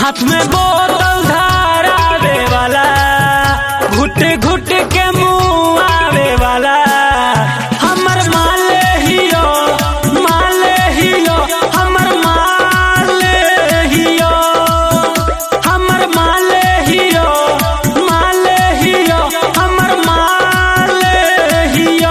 हाथ में बोतल धरावे वाला, घुट घुट के मुँह आवे वाला, हमर माले हियो, माले हियो, हमर माले हियो, हमर माले हियो, माले हियो, हमर माले हियो।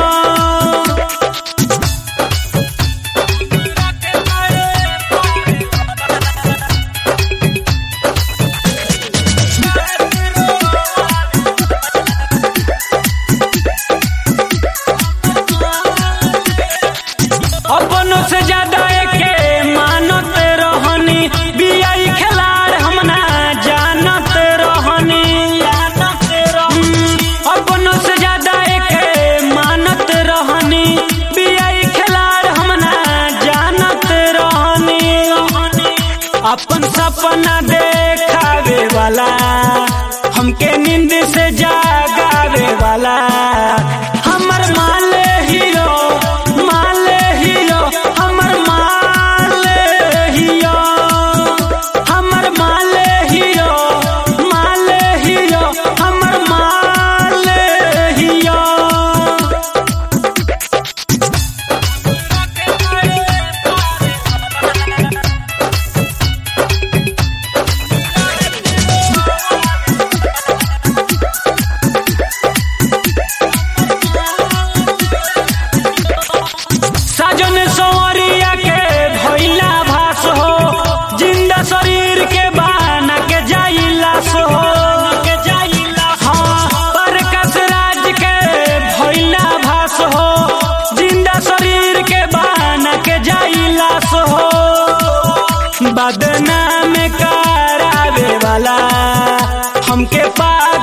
अपनों से ज्यादा एके मानत रहनी, बियाई खिलाड़ हम ना जानत रहनी। अपनों से ज्यादा एके मानत रहनी, बियाई खिलाड़ हम ना जानत रहनी। अपन सपना देखावे वाला, हमके नींद से जागावे वाला, हमर माले हियो, माले हियो, हमर माले हियो, हमर माले हियो, माले हियो, हमर माले हियो। साजन संवरिया के भइला भास हो, जिंदा शरीर के बना के जाइला सो हो। हाँ, प्रकाश राज के भइला भास हो, जिंदा शरीर के बना के जाइला सो हो। बदनाम करावे वाला, हमके